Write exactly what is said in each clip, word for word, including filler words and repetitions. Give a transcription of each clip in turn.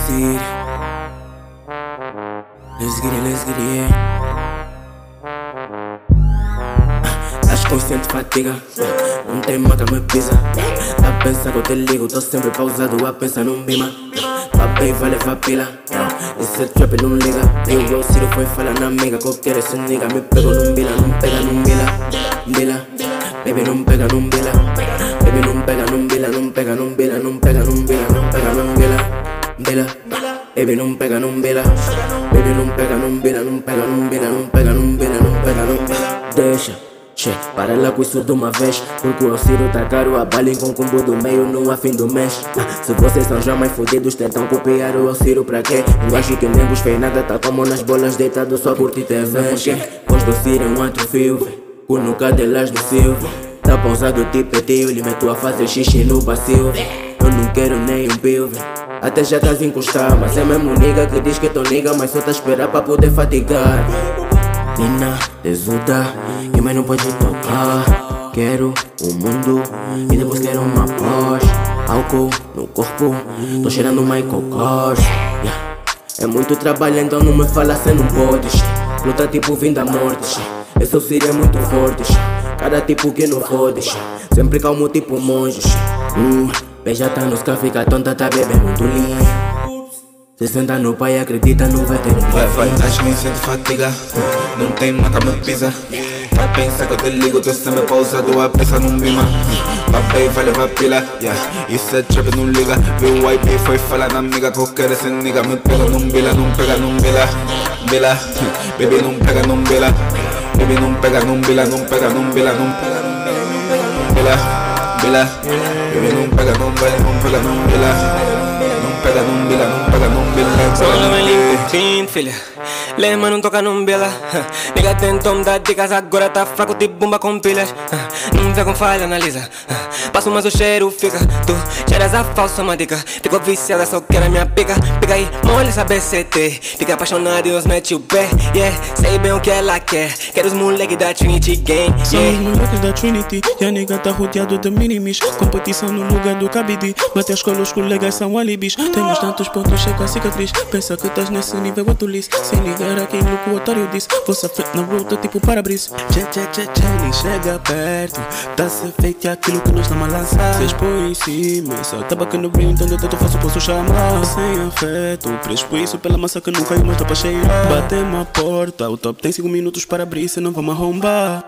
city. Let's get it, let's get it, yeah. Estás consciente, fatiga. Não tem maca, me pisa. Tá a pensar que eu te ligo, tô sempre pausado a pensar num bima. Vá bem, vai levar pila. Esse trap não liga. Eu o Ciro foi falar na amiga. Qualquer esse nigga me pegou num bila. Não pega num bila, bila. Baby não pega num bila. Baby não pega num bila. Não pega num bila, não pega num bila. Não pega num bila, bila. Baby não pega num bila. Baby não pega num bila. Não pega num bila, não pega num bila. Não pega num bila. Deixa, che, para lá com isso de uma vez. Porque o Ciro tá caro, a balem com combo do meio no fim do mês. ah, Se vocês são já mais fodidos, tentam copiar o Ciro pra quê? Não acho que nem vos fez nada, tá como nas bolas deitado, só curti T V. Pois do Ciro é um outro fio, o no cadelas do Silva. Tá pausado tipo é tio, ele meto a fazer xixi no bacio. Eu não quero nem um pilve, até já estás encostar. Mas é mesmo nigga que diz que é teu nigga, mas só tá a esperar pra poder fatigar. Mina, desuda, que mais não pode tocar. Quero o mundo e depois quero uma Porsche. Álcool no corpo, tô cheirando Michael Kors, yeah. É muito trabalho, então não me fala se não podes. Luta tipo vindo da morte, esse eu seria muito forte. Cada tipo que não fodes, sempre calmo tipo monges. hum, Beija tá nos café, fica tonta, tá bebendo muito lean. Se senta no pai, acredita, não vai ter um Vai, vai, estás me sente fatiga. Não tem maca, me pisa. Vai pensar que eu te ligo, tô sempre pausado a pensar num bima. Papai vai levar pila, yeah. Isso é trap, não liga. Viu o I P, foi falar na amiga. Qualquer esse nigga me pega num bila. Não pega num bila, bila. Baby não pega num bila. Baby não pega num bila, não pega num bila. Não pega num bila, bila. Baby não pega num bila, não pega num bila. Pega num bila, não pega num bila. Solo me limpo clean, filha. Lema não toca num bila. Nigga tentou dar dicas, agora tá fraco de bomba com pilhas. Não vê com falha, analisa. Passo mas o cheiro fica. Tu cheiras a falsa uma dica. Ficou viciada, só quer a minha pica. Pica aí, molha essa B C T. Fica apaixonado e os mete o pé. Yeah, sei bem o que ela quer. Quero os moleques da Trinity Gang. São os moleques da Trinity. E a nigga tá rodeado de minimis. Competição no lugar do cabidi. Bate a escola, os colegas são alibis. Temos tantos pontos, checa a cicatriz. Pensa que estás nesse nível, eu liso. Sem ligar aquilo que o otário disse. Você frente na ruta, tipo para-brisa. Tchê, tchê, tchê, tchê, nem chega perto. Tá-se feito aquilo que nós estamos a lançar. Cês põem em cima, só tá bacana o brilho. Então eu tanto faço, posso chamar. Sem afeto, prespo isso pela massa que não caiu, mas tá pra cheirar. Batemos a porta, o top tem cinco minutos para abrir, se não vamos arrombar.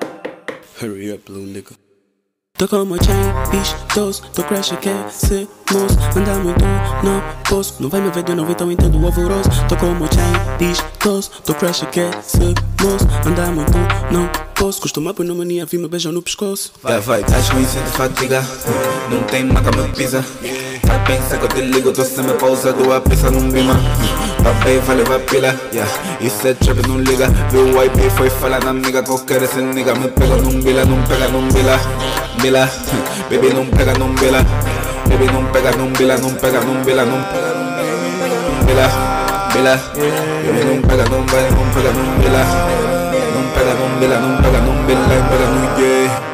Hurry up, little nigga. Tô como chain, bicho, doce, tô crash, aquecemos. Anda muito, não posso. Não vai me ver de novo, então entendo o alvoroço. Tô como chain, bicho, doce, tô crash, aquecemos. Anda muito, não posso. Costuma por pneumonia, vi me beijam no pescoço. Vai, vai, estás me sente fatiga. Não tem maca, me pisa. Vai pensar que eu te ligo, tô sempre pausado a pensar num bima. Papai vai levar pila, yeah. Isso é trap, não liga. Viu o I P, foi falar na amiga. Qualquer esse nigga me pega num bila. Não pega num bila, bila. Baby não pega num bila. Baby não pega num bila, não pega num bila. Não pega num bila, bila. Baby não pega num bila, não pega num bila. Não pega num bila, não pega num bila, pega num yeah.